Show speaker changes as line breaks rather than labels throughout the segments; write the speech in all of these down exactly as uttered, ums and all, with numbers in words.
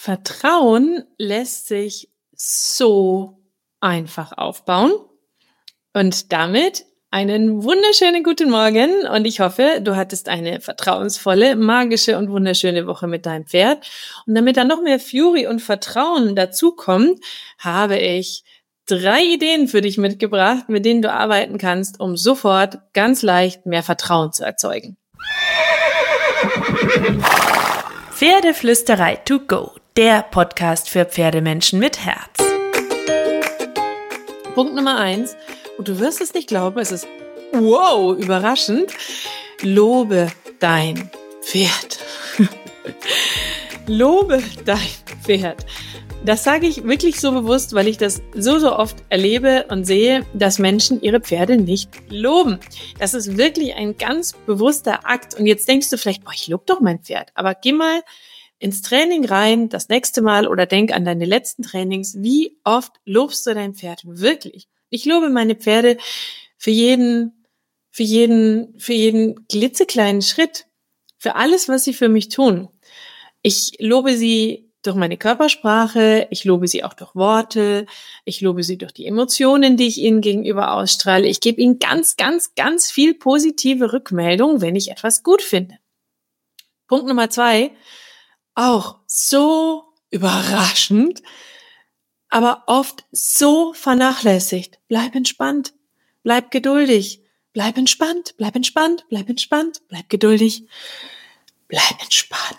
Vertrauen lässt sich so einfach aufbauen und damit einen wunderschönen guten Morgen und ich hoffe, du hattest eine vertrauensvolle, magische und wunderschöne Woche mit deinem Pferd. Und damit da noch mehr Fury und Vertrauen dazukommt, habe ich drei Ideen für dich mitgebracht, mit denen du arbeiten kannst, um sofort ganz leicht mehr Vertrauen zu erzeugen.
Pferdeflüsterei to go, der Podcast für Pferdemenschen mit Herz.
Punkt Nummer eins, und du wirst es nicht glauben, es ist wow, überraschend, lobe dein Pferd. Lobe dein Pferd. Das sage ich wirklich so bewusst, weil ich das so, so oft erlebe und sehe, dass Menschen ihre Pferde nicht loben. Das ist wirklich ein ganz bewusster Akt. Und jetzt denkst du vielleicht, boah, ich lobe doch mein Pferd. Aber geh mal ins Training rein, das nächste Mal, oder denk an deine letzten Trainings. Wie oft lobst du dein Pferd wirklich? Ich lobe meine Pferde für jeden, für jeden, für jeden klitzekleinen Schritt. Für alles, was sie für mich tun. Ich lobe sie durch meine Körpersprache, ich lobe sie auch durch Worte, ich lobe sie durch die Emotionen, die ich ihnen gegenüber ausstrahle. Ich gebe ihnen ganz, ganz, ganz viel positive Rückmeldung, wenn ich etwas gut finde. Punkt Nummer zwei, auch so überraschend, aber oft so vernachlässigt. Bleib entspannt, bleib geduldig, bleib entspannt, bleib entspannt, bleib entspannt, bleib geduldig, bleib entspannt.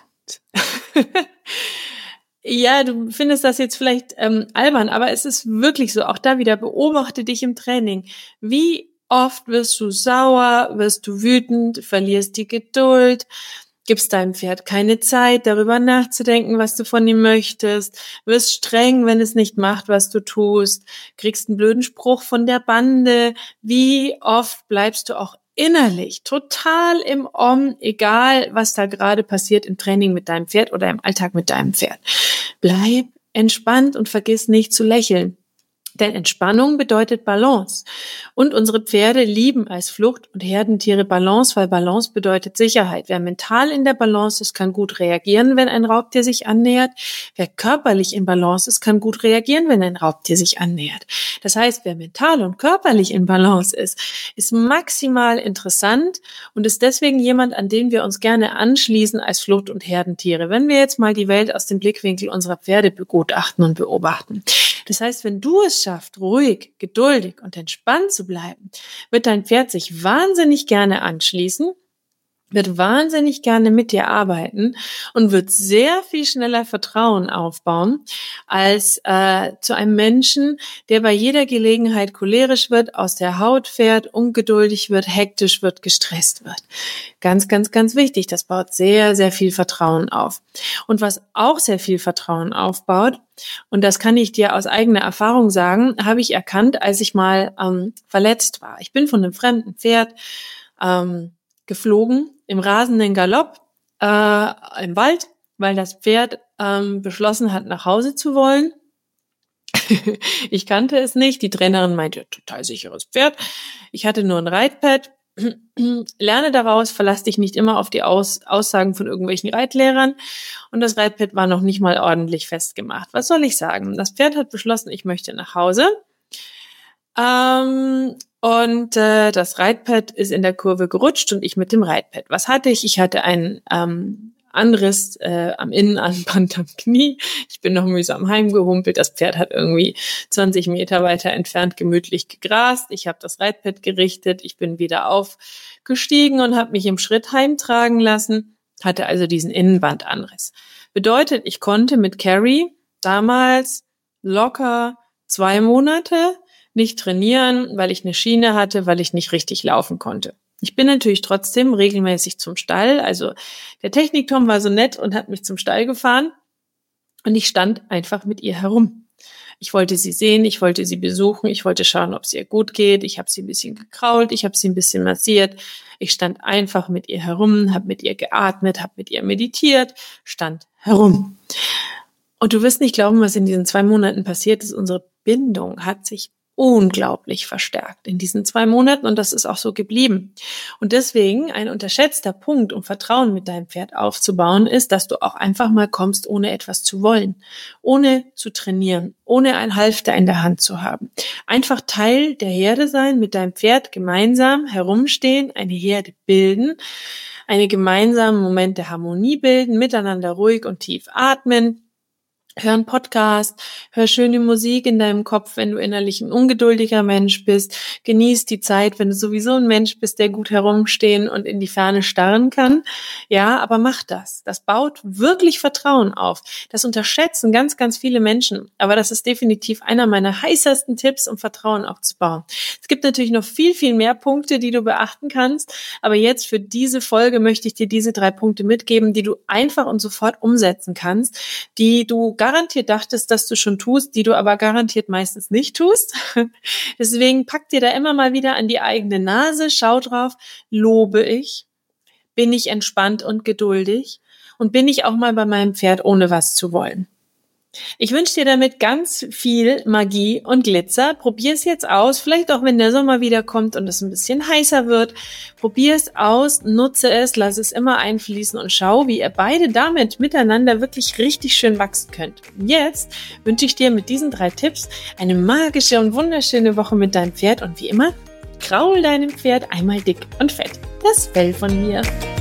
Ja, du findest das jetzt vielleicht ähm, albern, aber es ist wirklich so. Auch da wieder, beobachte dich im Training. Wie oft wirst du sauer, wirst du wütend, verlierst die Geduld, gibst deinem Pferd keine Zeit, darüber nachzudenken, was du von ihm möchtest, wirst streng, wenn es nicht macht, was du tust, kriegst einen blöden Spruch von der Bande. Wie oft bleibst du auch innerlich total im Om, egal was da gerade passiert im Training mit deinem Pferd oder im Alltag mit deinem Pferd. Bleib entspannt und vergiss nicht zu lächeln. Denn Entspannung bedeutet Balance. Und unsere Pferde lieben als Flucht- und Herdentiere Balance, weil Balance bedeutet Sicherheit. Wer mental in der Balance ist, kann gut reagieren, wenn ein Raubtier sich annähert. Wer körperlich in Balance ist, kann gut reagieren, wenn ein Raubtier sich annähert. Das heißt, wer mental und körperlich in Balance ist, ist maximal interessant und ist deswegen jemand, an den wir uns gerne anschließen als Flucht- und Herdentiere. Wenn wir jetzt mal die Welt aus dem Blickwinkel unserer Pferde begutachten und beobachten. Das heißt, wenn du es schaffst, ruhig, geduldig und entspannt zu bleiben, wird dein Pferd sich wahnsinnig gerne anschließen, wird wahnsinnig gerne mit dir arbeiten und wird sehr viel schneller Vertrauen aufbauen als äh, zu einem Menschen, der bei jeder Gelegenheit cholerisch wird, aus der Haut fährt, ungeduldig wird, hektisch wird, gestresst wird. Ganz, ganz, ganz wichtig. Das baut sehr, sehr viel Vertrauen auf. Und was auch sehr viel Vertrauen aufbaut, und das kann ich dir aus eigener Erfahrung sagen, habe ich erkannt, als ich mal ähm, verletzt war. Ich bin von einem fremden Pferd ähm, geflogen, im rasenden Galopp äh, im Wald, weil das Pferd ähm, beschlossen hat, nach Hause zu wollen. Ich kannte es nicht. Die Trainerin meinte, total sicheres Pferd. Ich hatte nur ein Reitpad. Lerne daraus, verlass dich nicht immer auf die Aus- Aussagen von irgendwelchen Reitlehrern. Und das Reitpad war noch nicht mal ordentlich festgemacht. Was soll ich sagen? Das Pferd hat beschlossen, ich möchte nach Hause. Ähm, und äh, das Reitpad ist in der Kurve gerutscht und ich mit dem Reitpad. Was hatte ich? Ich hatte einen ähm, Anriss äh, am Innenanband am Knie. Ich bin noch mühsam heimgehumpelt. Das Pferd hat irgendwie zwanzig Meter weiter entfernt gemütlich gegrast. Ich habe das Reitpad gerichtet. Ich bin wieder aufgestiegen und habe mich im Schritt heimtragen lassen. Hatte also diesen Innenbandanriss. Bedeutet, ich konnte mit Carrie damals locker zwei Monate nicht trainieren, weil ich eine Schiene hatte, weil ich nicht richtig laufen konnte. Ich bin natürlich trotzdem regelmäßig zum Stall. Also der Techniktom war so nett und hat mich zum Stall gefahren und ich stand einfach mit ihr herum. Ich wollte sie sehen, ich wollte sie besuchen, ich wollte schauen, ob es ihr gut geht. Ich habe sie ein bisschen gekrault, ich habe sie ein bisschen massiert. Ich stand einfach mit ihr herum, habe mit ihr geatmet, habe mit ihr meditiert, stand herum. Und du wirst nicht glauben, was in diesen zwei Monaten passiert ist. Unsere Bindung hat sich unglaublich verstärkt in diesen zwei Monaten und das ist auch so geblieben. Und deswegen ein unterschätzter Punkt, um Vertrauen mit deinem Pferd aufzubauen, ist, dass du auch einfach mal kommst, ohne etwas zu wollen, ohne zu trainieren, ohne ein Halfter in der Hand zu haben. Einfach Teil der Herde sein, mit deinem Pferd gemeinsam herumstehen, eine Herde bilden, eine gemeinsame Moment der Harmonie bilden, miteinander ruhig und tief atmen. Hör einen Podcast, hör schöne Musik in deinem Kopf, wenn du innerlich ein ungeduldiger Mensch bist. Genieß die Zeit, wenn du sowieso ein Mensch bist, der gut herumstehen und in die Ferne starren kann. Ja, aber mach das. Das baut wirklich Vertrauen auf. Das unterschätzen ganz, ganz viele Menschen. Aber das ist definitiv einer meiner heißesten Tipps, um Vertrauen aufzubauen. Es gibt natürlich noch viel, viel mehr Punkte, die du beachten kannst. Aber jetzt für diese Folge möchte ich dir diese drei Punkte mitgeben, die du einfach und sofort umsetzen kannst, die du garantiert dachtest, dass du schon tust, die du aber garantiert meistens nicht tust. Deswegen pack dir da immer mal wieder an die eigene Nase, schau drauf, lobe ich, bin ich entspannt und geduldig und bin ich auch mal bei meinem Pferd, ohne was zu wollen. Ich wünsche dir damit ganz viel Magie und Glitzer. Probier es jetzt aus, vielleicht auch wenn der Sommer wiederkommt und es ein bisschen heißer wird. Probier es aus, nutze es, lass es immer einfließen und schau, wie ihr beide damit miteinander wirklich richtig schön wachsen könnt. Jetzt wünsche ich dir mit diesen drei Tipps eine magische und wunderschöne Woche mit deinem Pferd und wie immer, kraul deinem Pferd einmal dick und fett das Fell von mir.